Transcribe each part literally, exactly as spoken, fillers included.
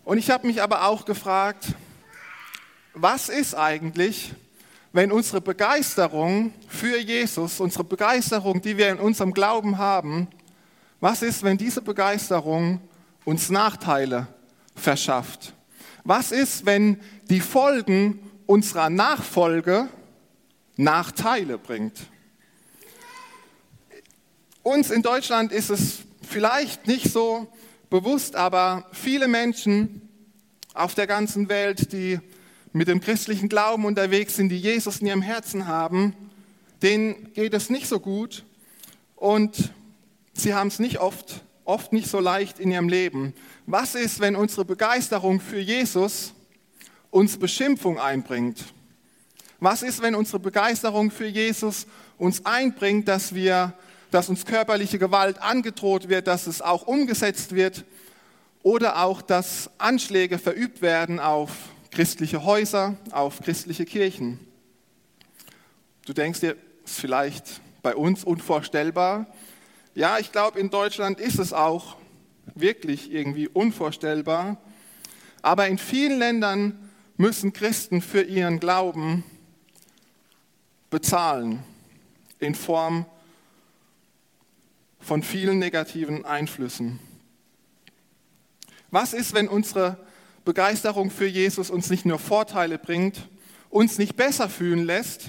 Und ich habe mich aber auch gefragt, was ist eigentlich, wenn unsere Begeisterung für Jesus, unsere Begeisterung, die wir in unserem Glauben haben, was ist, wenn diese Begeisterung uns Nachteile verschafft? Was ist, wenn die Folgen unserer Nachfolge Nachteile bringt? Uns in Deutschland ist es vielleicht nicht so bewusst, aber viele Menschen auf der ganzen Welt, die mit dem christlichen Glauben unterwegs sind, die Jesus in ihrem Herzen haben, denen geht es nicht so gut und sie haben es nicht oft, oft nicht so leicht in ihrem Leben. Was ist, wenn unsere Begeisterung für Jesus uns Beschimpfung einbringt? Was ist, wenn unsere Begeisterung für Jesus uns einbringt, dass wir, dass uns körperliche Gewalt angedroht wird, dass es auch umgesetzt wird oder auch, dass Anschläge verübt werden auf christliche Häuser, auf christliche Kirchen? Du denkst dir, das ist vielleicht bei uns unvorstellbar. Ja, ich glaube, in Deutschland ist es auch wirklich irgendwie unvorstellbar. Aber in vielen Ländern müssen Christen für ihren Glauben bezahlen in Form von vielen negativen Einflüssen. Was ist, wenn unsere Begeisterung für Jesus uns nicht nur Vorteile bringt, uns nicht besser fühlen lässt,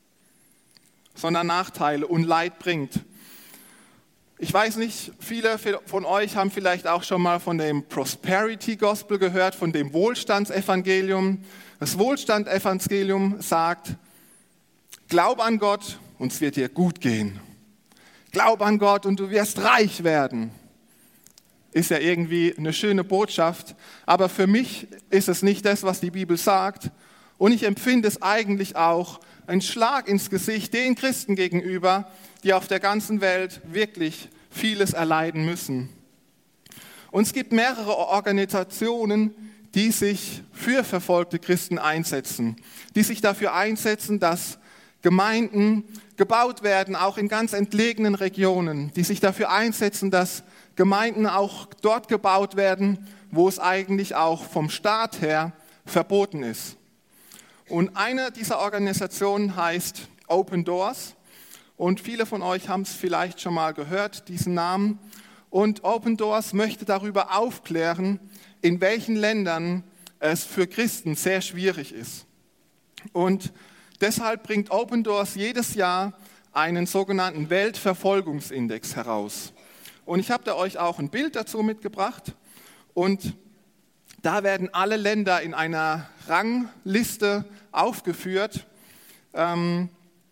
sondern Nachteile und Leid bringt? Ich weiß nicht, viele von euch haben vielleicht auch schon mal von dem Prosperity Gospel gehört, von dem Wohlstandsevangelium. Das Wohlstandsevangelium sagt, glaub an Gott und es wird dir gut gehen. Glaub an Gott und du wirst reich werden. Ist ja irgendwie eine schöne Botschaft, aber für mich ist es nicht das, was die Bibel sagt. Und ich empfinde es eigentlich auch ein Schlag ins Gesicht den Christen gegenüber, die auf der ganzen Welt wirklich vieles erleiden müssen. Und es gibt mehrere Organisationen, die sich für verfolgte Christen einsetzen, die sich dafür einsetzen, dass Gemeinden gebaut werden, auch in ganz entlegenen Regionen, die sich dafür einsetzen, dass Gemeinden auch dort gebaut werden, wo es eigentlich auch vom Staat her verboten ist. Und eine dieser Organisationen heißt Open Doors. Und viele von euch haben es vielleicht schon mal gehört, diesen Namen. Und Open Doors möchte darüber aufklären, in welchen Ländern es für Christen sehr schwierig ist. Und deshalb bringt Open Doors jedes Jahr einen sogenannten Weltverfolgungsindex heraus. Und ich habe da euch auch ein Bild dazu mitgebracht. Und da werden alle Länder in einer Rangliste aufgeführt, ähm,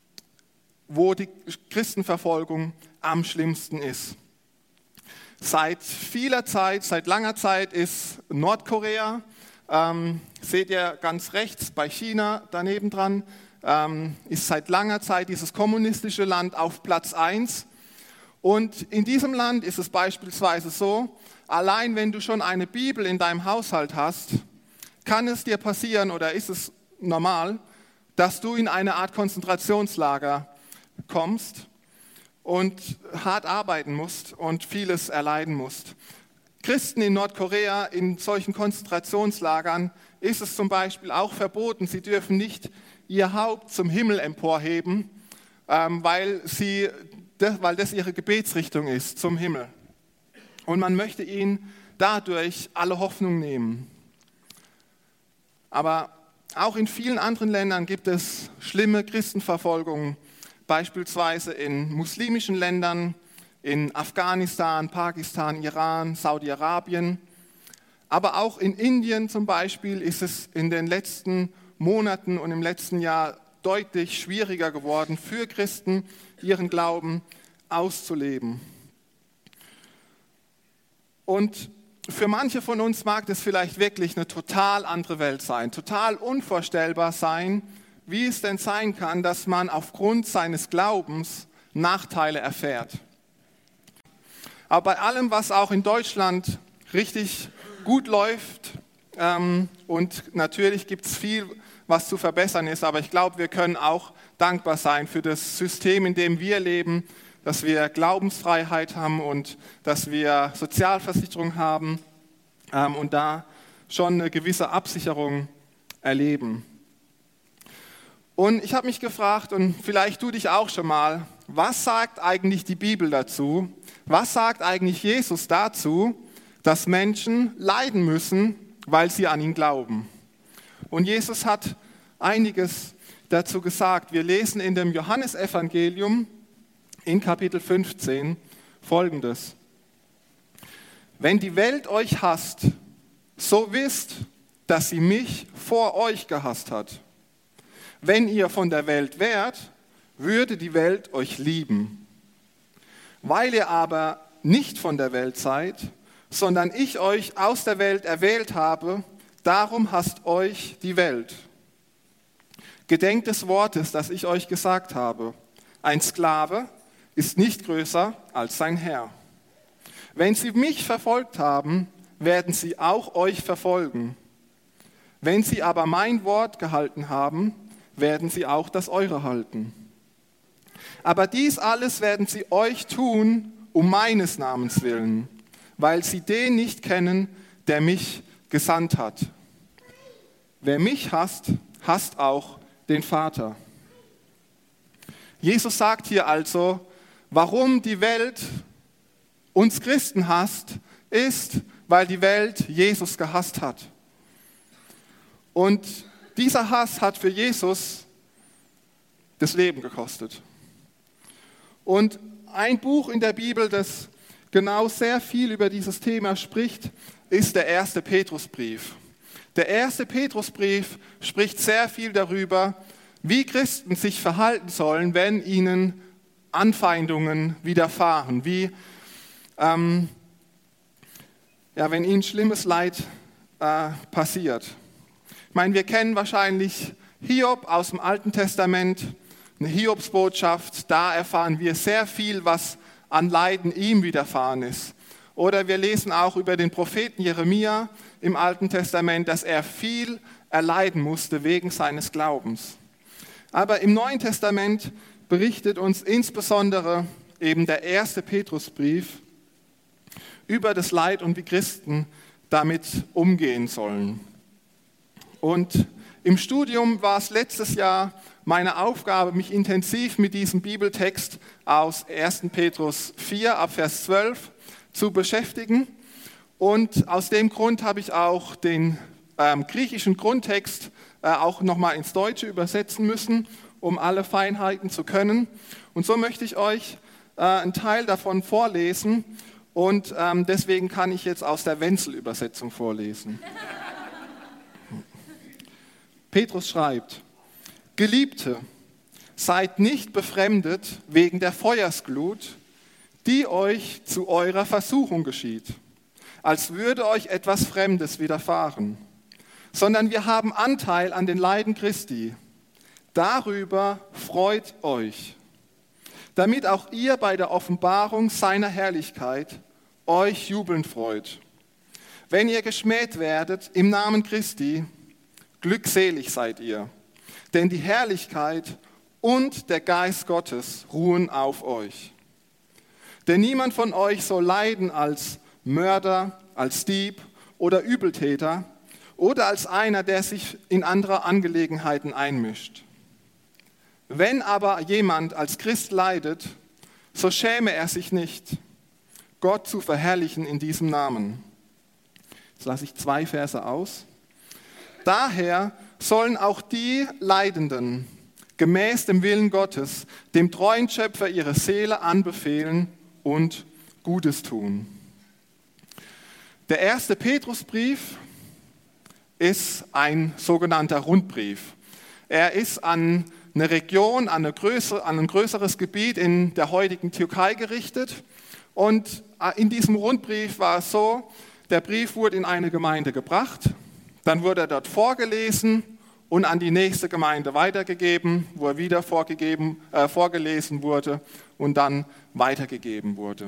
wo die Christenverfolgung am schlimmsten ist. Seit vieler Zeit, seit langer Zeit ist Nordkorea, ähm, seht ihr ganz rechts bei China daneben dran, ähm, ist seit langer Zeit dieses kommunistische Land auf Platz eins. Und in diesem Land ist es beispielsweise so, allein wenn du schon eine Bibel in deinem Haushalt hast, kann es dir passieren oder ist es normal, dass du in eine Art Konzentrationslager kommst und hart arbeiten musst und vieles erleiden musst. Christen in Nordkorea in solchen Konzentrationslagern ist es zum Beispiel auch verboten, sie dürfen nicht ihr Haupt zum Himmel emporheben, ähm, weil, sie, weil das ihre Gebetsrichtung ist, zum Himmel. Und man möchte ihnen dadurch alle Hoffnung nehmen. Aber auch in vielen anderen Ländern gibt es schlimme Christenverfolgungen, beispielsweise in muslimischen Ländern, in Afghanistan, Pakistan, Iran, Saudi-Arabien. Aber auch in Indien zum Beispiel ist es in den letzten Monaten und im letzten Jahr deutlich schwieriger geworden, für Christen ihren Glauben auszuleben. Und für manche von uns mag das vielleicht wirklich eine total andere Welt sein, total unvorstellbar sein, wie es denn sein kann, dass man aufgrund seines Glaubens Nachteile erfährt. Aber bei allem, was auch in Deutschland richtig gut läuft, ähm, und natürlich gibt es viel, was zu verbessern ist, aber ich glaube, wir können auch dankbar sein für das System, in dem wir leben, dass wir Glaubensfreiheit haben und dass wir Sozialversicherung haben ähm, und da schon eine gewisse Absicherung erleben. Und ich habe mich gefragt, und vielleicht du dich auch schon mal, was sagt eigentlich die Bibel dazu? Was sagt eigentlich Jesus dazu, dass Menschen leiden müssen, weil sie an ihn glauben? Und Jesus hat einiges dazu gesagt. Wir lesen in dem Johannesevangelium in Kapitel fünfzehn Folgendes. Wenn die Welt euch hasst, so wisst, dass sie mich vor euch gehasst hat. Wenn ihr von der Welt wärt, würde die Welt euch lieben. Weil ihr aber nicht von der Welt seid, sondern ich euch aus der Welt erwählt habe, darum hasst euch die Welt. Gedenkt des Wortes, das ich euch gesagt habe. Ein Sklave ist nicht größer als sein Herr. Wenn sie mich verfolgt haben, werden sie auch euch verfolgen. Wenn sie aber mein Wort gehalten haben, werden sie auch das eure halten. Aber dies alles werden sie euch tun, um meines Namens willen, weil sie den nicht kennen, der mich gesandt hat. Wer mich hasst, hasst auch den Vater. Jesus sagt hier also, warum die Welt uns Christen hasst, ist, weil die Welt Jesus gehasst hat. Und dieser Hass hat für Jesus das Leben gekostet. Und ein Buch in der Bibel, das genau sehr viel über dieses Thema spricht, ist der erste Petrusbrief. Der erste Petrusbrief spricht sehr viel darüber, wie Christen sich verhalten sollen, wenn ihnen Anfeindungen widerfahren, wie ähm, ja, wenn ihnen schlimmes Leid äh, passiert. Ich meine, wir kennen wahrscheinlich Hiob aus dem Alten Testament, eine Hiobsbotschaft, da erfahren wir sehr viel, was an Leiden ihm widerfahren ist. Oder wir lesen auch über den Propheten Jeremia im Alten Testament, dass er viel erleiden musste wegen seines Glaubens. Aber im Neuen Testament berichtet uns insbesondere eben der erste Petrusbrief über das Leid und wie Christen damit umgehen sollen. Und im Studium war es letztes Jahr meine Aufgabe, mich intensiv mit diesem Bibeltext aus ersten Petrus vier ab Vers zwölf zu beschäftigen. Und aus dem Grund habe ich auch den ähm, griechischen Grundtext äh, auch nochmal ins Deutsche übersetzen müssen, um alle Feinheiten zu können. Und so möchte ich euch äh, einen Teil davon vorlesen. Und ähm, deswegen kann ich jetzt aus der Wenzel-Übersetzung vorlesen. Petrus schreibt, Geliebte, seid nicht befremdet wegen der Feuersglut, die euch zu eurer Versuchung geschieht, als würde euch etwas Fremdes widerfahren, sondern wir haben Anteil an den Leiden Christi. Darüber freut euch, damit auch ihr bei der Offenbarung seiner Herrlichkeit euch jubelnd freut. Wenn ihr geschmäht werdet im Namen Christi, glückselig seid ihr, denn die Herrlichkeit und der Geist Gottes ruhen auf euch. Denn niemand von euch soll leiden als Mörder, als Dieb oder Übeltäter oder als einer, der sich in andere Angelegenheiten einmischt. Wenn aber jemand als Christ leidet, so schäme er sich nicht, Gott zu verherrlichen in diesem Namen. Jetzt lasse ich zwei Verse aus. Daher sollen auch die Leidenden gemäß dem Willen Gottes dem treuen Schöpfer ihre Seele anbefehlen und Gutes tun. Der erste Petrusbrief ist ein sogenannter Rundbrief. Er ist an eine Region, an, eine größere, an ein größeres Gebiet in der heutigen Türkei gerichtet. Und in diesem Rundbrief war es so, der Brief wurde in eine Gemeinde gebracht, dann wurde er dort vorgelesen und an die nächste Gemeinde weitergegeben, wo er wieder vorgegeben, äh, vorgelesen wurde und dann weitergegeben wurde.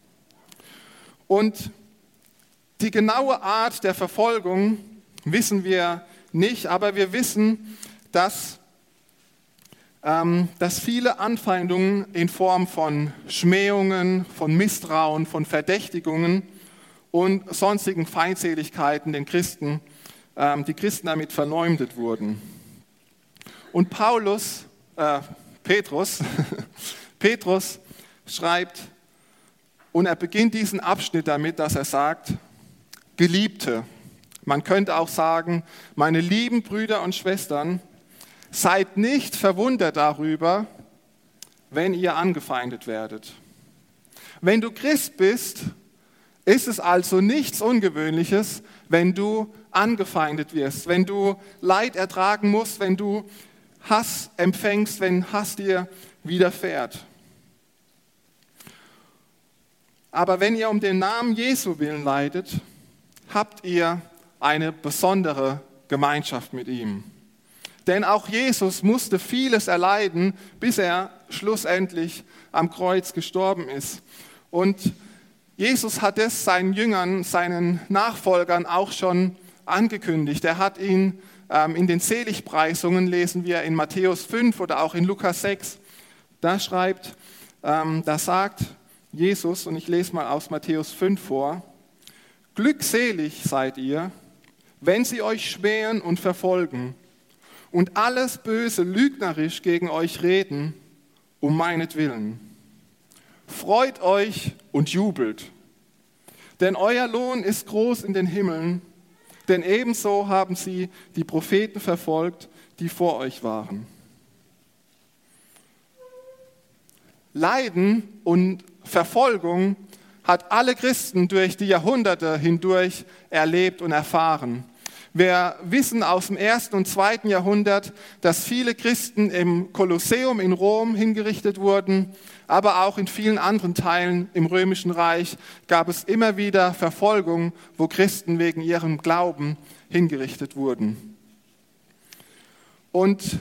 Und die genaue Art der Verfolgung wissen wir nicht, aber wir wissen, dass, ähm, dass viele Anfeindungen in Form von Schmähungen, von Misstrauen, von Verdächtigungen und sonstigen Feindseligkeiten den Christen, ähm, die Christen damit verleumdet wurden. Und Paulus, äh, Petrus, Petrus schreibt, und er beginnt diesen Abschnitt damit, dass er sagt, Geliebte, man könnte auch sagen, meine lieben Brüder und Schwestern, seid nicht verwundert darüber, wenn ihr angefeindet werdet. Wenn du Christ bist, ist es also nichts Ungewöhnliches, wenn du angefeindet wirst, wenn du Leid ertragen musst, wenn du Hass empfängst, wenn Hass dir widerfährt. Aber wenn ihr um den Namen Jesu willen leidet, habt ihr eine besondere Gemeinschaft mit ihm. Denn auch Jesus musste vieles erleiden, bis er schlussendlich am Kreuz gestorben ist. Und Jesus hat es seinen Jüngern, seinen Nachfolgern auch schon angekündigt. Er hat ihn ähm, in den Seligpreisungen, lesen wir in Matthäus fünf oder auch in Lukas sechs, da schreibt, ähm, da sagt Jesus, und ich lese mal aus Matthäus fünf vor, glückselig seid ihr, wenn sie euch schmähen und verfolgen und alles Böse lügnerisch gegen euch reden, um meinetwillen. Freut euch und jubelt, denn euer Lohn ist groß in den Himmeln, denn ebenso haben sie die Propheten verfolgt, die vor euch waren. Leiden und Verfolgung hat alle Christen durch die Jahrhunderte hindurch erlebt und erfahren. Wir wissen aus dem ersten und zweiten Jahrhundert, dass viele Christen im Kolosseum in Rom hingerichtet wurden, aber auch in vielen anderen Teilen im Römischen Reich gab es immer wieder Verfolgung, wo Christen wegen ihrem Glauben hingerichtet wurden. Und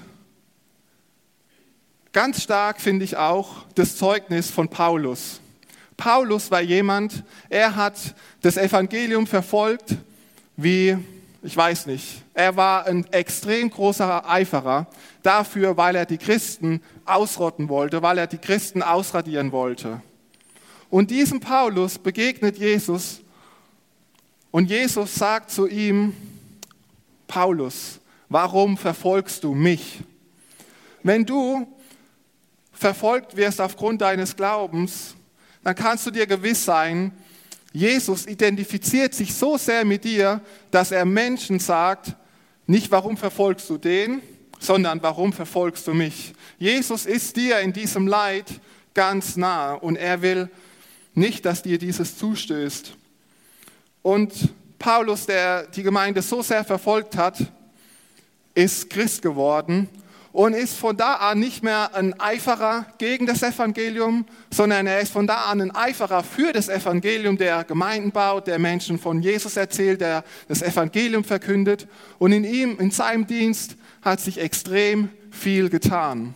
ganz stark finde ich auch das Zeugnis von Paulus. Paulus war jemand, er hat das Evangelium verfolgt wie, ich weiß nicht, er war ein extrem großer Eiferer dafür, weil er die Christen ausrotten wollte, weil er die Christen ausradieren wollte. Und diesem Paulus begegnet Jesus und Jesus sagt zu ihm, Paulus, warum verfolgst du mich? Wenn du verfolgt wirst aufgrund deines Glaubens, dann kannst du dir gewiss sein, Jesus identifiziert sich so sehr mit dir, dass er Menschen sagt, nicht warum verfolgst du den, sondern warum verfolgst du mich. Jesus ist dir in diesem Leid ganz nah und er will nicht, dass dir dieses zustößt. Und Paulus, der die Gemeinde so sehr verfolgt hat, ist Christ geworden und ist von da an nicht mehr ein Eiferer gegen das Evangelium, sondern er ist von da an ein Eiferer für das Evangelium, der Gemeinden baut, der Menschen von Jesus erzählt, der das Evangelium verkündet. Und in ihm, in seinem Dienst hat sich extrem viel getan.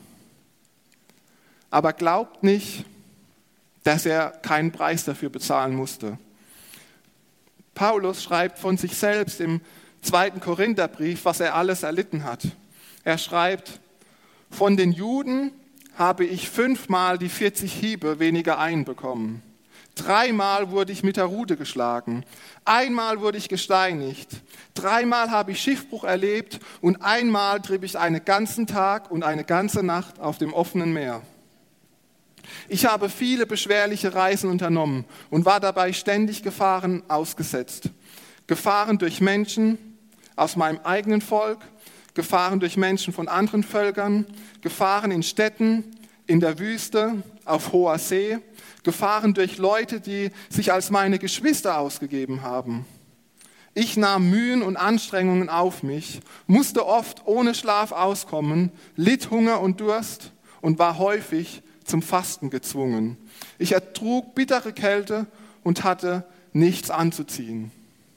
Aber glaubt nicht, dass er keinen Preis dafür bezahlen musste. Paulus schreibt von sich selbst im zweiten Korintherbrief, was er alles erlitten hat. Er schreibt, von den Juden habe ich fünfmal die vierzig Hiebe weniger einbekommen. Dreimal wurde ich mit der Rute geschlagen. Einmal wurde ich gesteinigt. Dreimal habe ich Schiffbruch erlebt und einmal trieb ich einen ganzen Tag und eine ganze Nacht auf dem offenen Meer. Ich habe viele beschwerliche Reisen unternommen und war dabei ständig Gefahren ausgesetzt. Gefahren durch Menschen aus meinem eigenen Volk, Gefahren durch Menschen von anderen Völkern, Gefahren in Städten, in der Wüste, auf hoher See, Gefahren durch Leute, die sich als meine Geschwister ausgegeben haben. Ich nahm Mühen und Anstrengungen auf mich, musste oft ohne Schlaf auskommen, litt Hunger und Durst und war häufig zum Fasten gezwungen. Ich ertrug bittere Kälte und hatte nichts anzuziehen.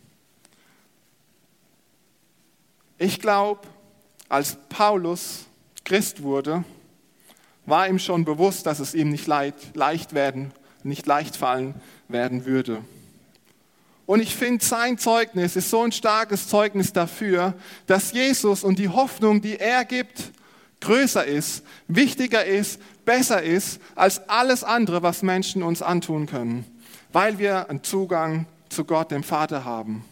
Ich glaube, als Paulus Christ wurde, war ihm schon bewusst, dass es ihm nicht leicht, leicht werden, nicht leicht fallen werden würde. Und ich finde, sein Zeugnis ist so ein starkes Zeugnis dafür, dass Jesus und die Hoffnung, die er gibt, größer ist, wichtiger ist, besser ist als alles andere, was Menschen uns antun können, weil wir einen Zugang zu Gott, dem Vater, haben.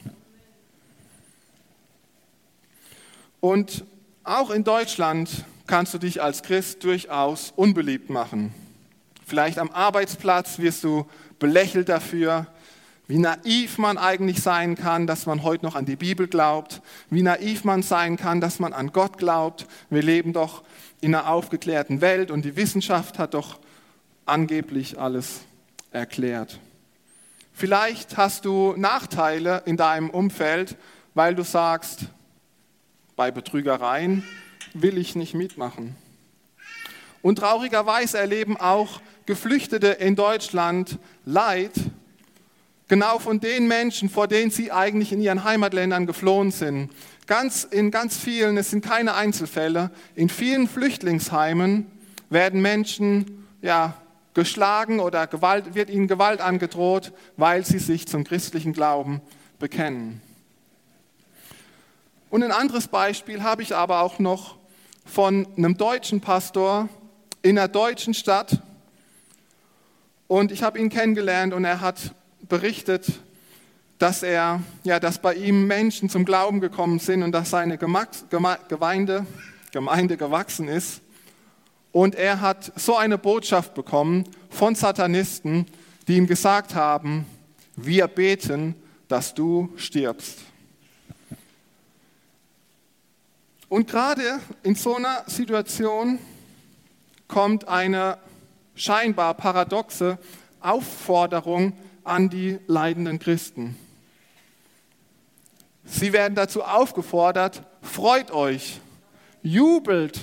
Und auch in Deutschland kannst du dich als Christ durchaus unbeliebt machen. Vielleicht am Arbeitsplatz wirst du belächelt dafür, wie naiv man eigentlich sein kann, dass man heute noch an die Bibel glaubt, wie naiv man sein kann, dass man an Gott glaubt. Wir leben doch in einer aufgeklärten Welt und die Wissenschaft hat doch angeblich alles erklärt. Vielleicht hast du Nachteile in deinem Umfeld, weil du sagst, bei Betrügereien will ich nicht mitmachen. Und traurigerweise erleben auch Geflüchtete in Deutschland Leid, genau von den Menschen, vor denen sie eigentlich in ihren Heimatländern geflohen sind. Ganz, in ganz vielen, es sind keine Einzelfälle, in vielen Flüchtlingsheimen werden Menschen ja, geschlagen oder Gewalt, wird ihnen Gewalt angedroht, weil sie sich zum christlichen Glauben bekennen. Und ein anderes Beispiel habe ich aber auch noch von einem deutschen Pastor in einer deutschen Stadt. Und ich habe ihn kennengelernt und er hat berichtet, dass er, ja, dass bei ihm Menschen zum Glauben gekommen sind und dass seine Gemeinde, Gemeinde gewachsen ist. Und er hat so eine Botschaft bekommen von Satanisten, die ihm gesagt haben, wir beten, dass du stirbst. Und gerade in so einer Situation kommt eine scheinbar paradoxe Aufforderung an die leidenden Christen. Sie werden dazu aufgefordert, freut euch, jubelt.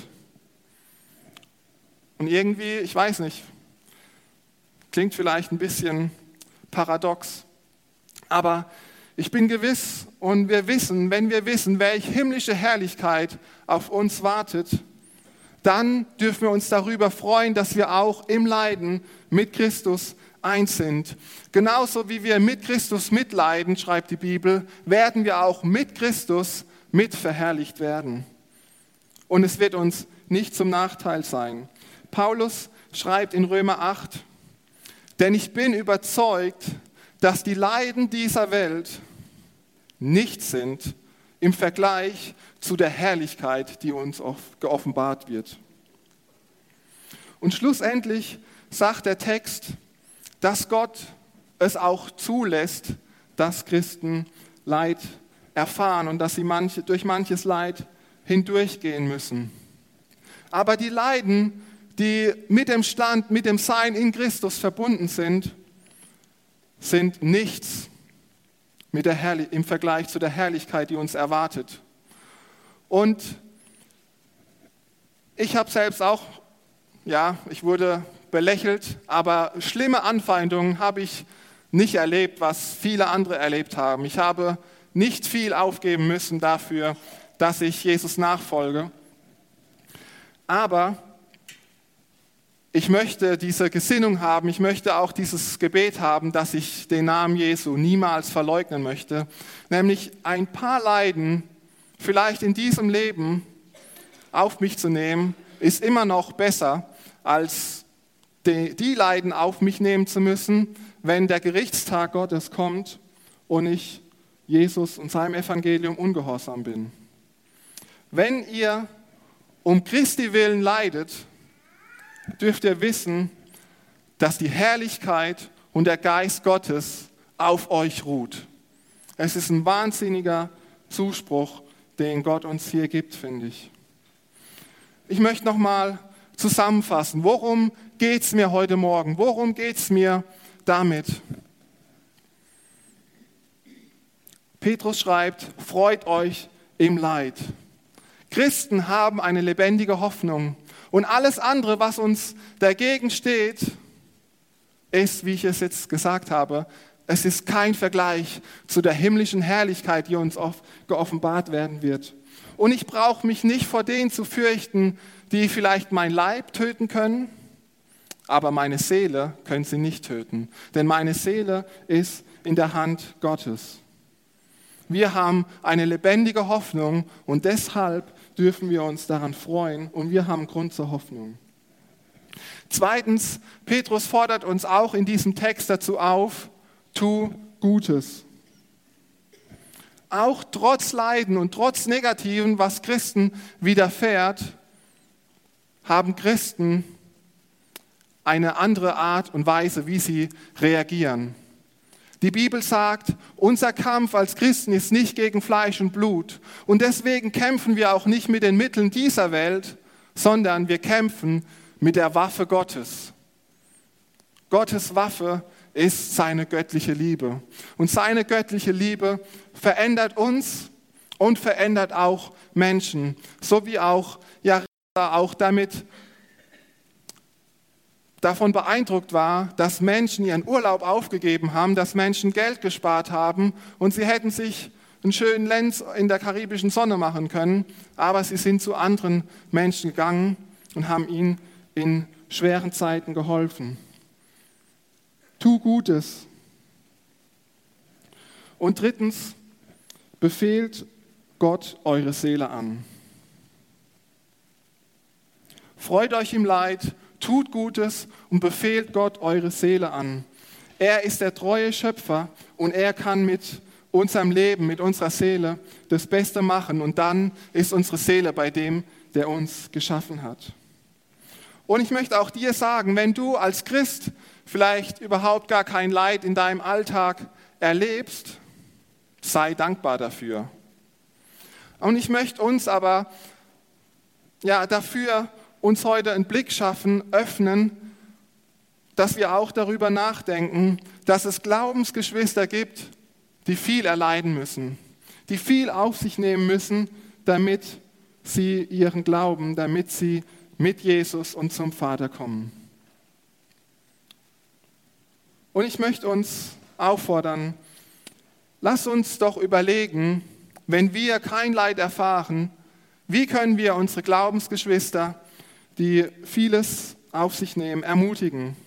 Und irgendwie, ich weiß nicht, klingt vielleicht ein bisschen paradox, aber ich bin gewiss und wir wissen, wenn wir wissen, welche himmlische Herrlichkeit auf uns wartet, dann dürfen wir uns darüber freuen, dass wir auch im Leiden mit Christus eins sind. Genauso wie wir mit Christus mitleiden, schreibt die Bibel, werden wir auch mit Christus mit verherrlicht werden. Und es wird uns nicht zum Nachteil sein. Paulus schreibt in Römer acht, denn ich bin überzeugt, dass die Leiden dieser Welt nichts sind im Vergleich zu der Herrlichkeit, die uns geoffenbart wird. Und schlussendlich sagt der Text, dass Gott es auch zulässt, dass Christen Leid erfahren und dass sie manche, durch manches Leid hindurchgehen müssen. Aber die Leiden, die mit dem Stand, mit dem Sein in Christus verbunden sind, sind nichts mit der Herrlich- im Vergleich zu der Herrlichkeit, die uns erwartet. Und ich habe selbst auch, ja, ich wurde belächelt, aber schlimme Anfeindungen habe ich nicht erlebt, was viele andere erlebt haben. Ich habe nicht viel aufgeben müssen dafür, dass ich Jesus nachfolge. Aber ich möchte diese Gesinnung haben, ich möchte auch dieses Gebet haben, dass ich den Namen Jesu niemals verleugnen möchte. Nämlich ein paar Leiden, vielleicht in diesem Leben auf mich zu nehmen, ist immer noch besser, als die, die Leiden auf mich nehmen zu müssen, wenn der Gerichtstag Gottes kommt und ich Jesus und seinem Evangelium ungehorsam bin. Wenn ihr um Christi willen leidet, dürft ihr wissen, dass die Herrlichkeit und der Geist Gottes auf euch ruht. Es ist ein wahnsinniger Zuspruch, den Gott uns hier gibt, finde ich. Ich möchte nochmal zusammenfassen, worum geht es mir heute Morgen? Worum geht es mir damit? Petrus schreibt, freut euch im Leid. Christen haben eine lebendige Hoffnung. Und alles andere, was uns dagegen steht, ist, wie ich es jetzt gesagt habe, es ist kein Vergleich zu der himmlischen Herrlichkeit, die uns geoffenbart werden wird. Und ich brauche mich nicht vor denen zu fürchten, die vielleicht mein Leib töten können, aber meine Seele können sie nicht töten. Denn meine Seele ist in der Hand Gottes. Wir haben eine lebendige Hoffnung und deshalb dürfen wir uns daran freuen und wir haben Grund zur Hoffnung. Zweitens, Petrus fordert uns auch in diesem Text dazu auf, tu Gutes. Auch trotz Leiden und trotz Negativen, was Christen widerfährt, haben Christen eine andere Art und Weise, wie sie reagieren. Die Bibel sagt, unser Kampf als Christen ist nicht gegen Fleisch und Blut. Und deswegen kämpfen wir auch nicht mit den Mitteln dieser Welt, sondern wir kämpfen mit der Waffe Gottes. Gottes Waffe ist seine göttliche Liebe. Und seine göttliche Liebe verändert uns und verändert auch Menschen. So wie auch ja auch damit davon beeindruckt war, dass Menschen ihren Urlaub aufgegeben haben, dass Menschen Geld gespart haben und sie hätten sich einen schönen Lenz in der karibischen Sonne machen können, aber sie sind zu anderen Menschen gegangen und haben ihnen in schweren Zeiten geholfen. Tu Gutes. Und drittens, befehlt Gott eure Seele an. Freut euch im Leid, tut Gutes und befehlt Gott eure Seele an. Er ist der treue Schöpfer und er kann mit unserem Leben, mit unserer Seele das Beste machen. Und dann ist unsere Seele bei dem, der uns geschaffen hat. Und ich möchte auch dir sagen, wenn du als Christ vielleicht überhaupt gar kein Leid in deinem Alltag erlebst, sei dankbar dafür. Und ich möchte uns aber ja, dafür uns heute einen Blick schaffen, öffnen, dass wir auch darüber nachdenken, dass es Glaubensgeschwister gibt, die viel erleiden müssen, die viel auf sich nehmen müssen, damit sie ihren Glauben, damit sie mit Jesus und zum Vater kommen. Und ich möchte uns auffordern, lass uns doch überlegen, wenn wir kein Leid erfahren, wie können wir unsere Glaubensgeschwister, die vieles auf sich nehmen, ermutigen?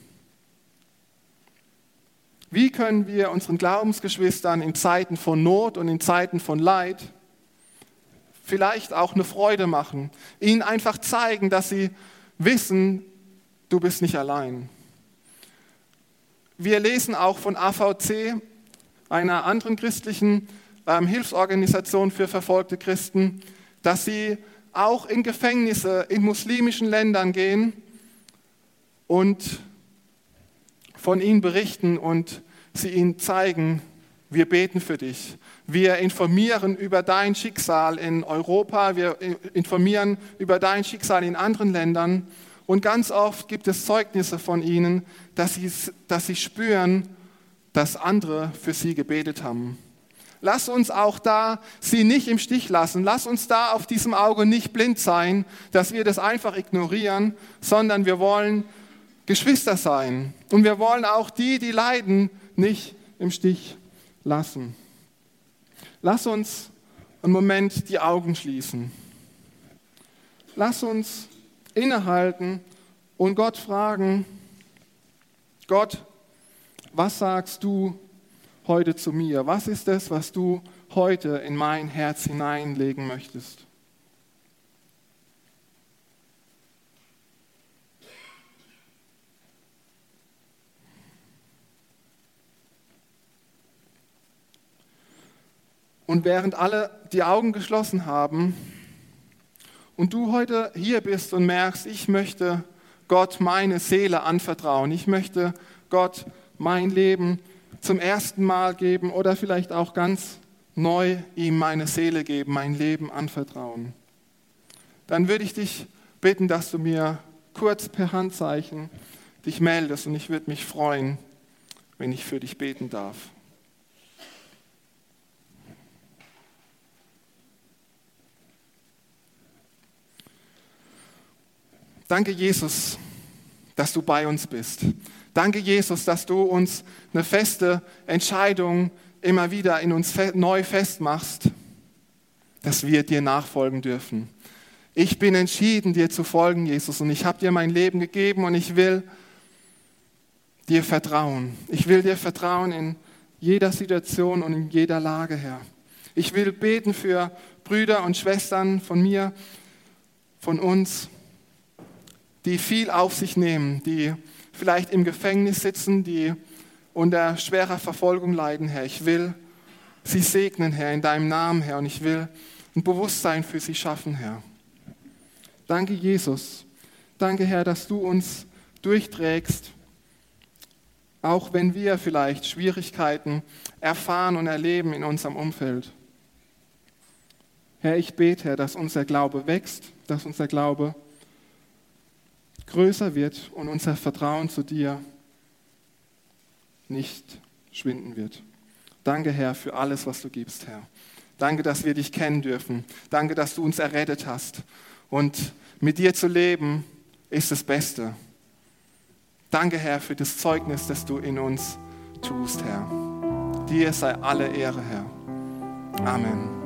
Wie können wir unseren Glaubensgeschwistern in Zeiten von Not und in Zeiten von Leid vielleicht auch eine Freude machen, ihnen einfach zeigen, dass sie wissen, du bist nicht allein. Wir lesen auch von A V C, einer anderen christlichen ähm, Hilfsorganisation für verfolgte Christen, dass sie auch in Gefängnisse in muslimischen Ländern gehen und von ihnen berichten und sie ihnen zeigen, wir beten für dich. Wir informieren über dein Schicksal in Europa, wir informieren über dein Schicksal in anderen Ländern und ganz oft gibt es Zeugnisse von ihnen, dass sie, dass sie spüren, dass andere für sie gebetet haben. Lass uns auch da sie nicht im Stich lassen. Lass uns da auf diesem Auge nicht blind sein, dass wir das einfach ignorieren, sondern wir wollen Geschwister sein. Und wir wollen auch die, die leiden, nicht im Stich lassen. Lass uns einen Moment die Augen schließen. Lass uns innehalten und Gott fragen, Gott, was sagst du heute zu mir? Was ist es, was du heute in mein Herz hineinlegen möchtest? Und während alle die Augen geschlossen haben und du heute hier bist und merkst, ich möchte Gott meine Seele anvertrauen, ich möchte Gott mein Leben zum ersten Mal geben oder vielleicht auch ganz neu ihm meine Seele geben, mein Leben anvertrauen, dann würde ich dich bitten, dass du mir kurz per Handzeichen dich meldest und ich würde mich freuen, wenn ich für dich beten darf. Danke, Jesus, dass du bei uns bist. Danke, Jesus, dass du uns eine feste Entscheidung immer wieder in uns neu festmachst, dass wir dir nachfolgen dürfen. Ich bin entschieden, dir zu folgen, Jesus, und ich habe dir mein Leben gegeben und ich will dir vertrauen. Ich will dir vertrauen in jeder Situation und in jeder Lage, Herr. Ich will beten für Brüder und Schwestern von mir, von uns, die viel auf sich nehmen, die vielleicht im Gefängnis sitzen, die unter schwerer Verfolgung leiden, Herr. Ich will sie segnen, Herr, in deinem Namen, Herr. Und ich will ein Bewusstsein für sie schaffen, Herr. Danke, Jesus. Danke, Herr, dass du uns durchträgst, auch wenn wir vielleicht Schwierigkeiten erfahren und erleben in unserem Umfeld. Herr, ich bete, Herr, dass unser Glaube wächst, dass unser Glaube größer wird und unser Vertrauen zu dir nicht schwinden wird. Danke, Herr, für alles, was du gibst, Herr. Danke, dass wir dich kennen dürfen. Danke, dass du uns errettet hast. Und mit dir zu leben, ist das Beste. Danke, Herr, für das Zeugnis, das du in uns tust, Herr. Dir sei alle Ehre, Herr. Amen.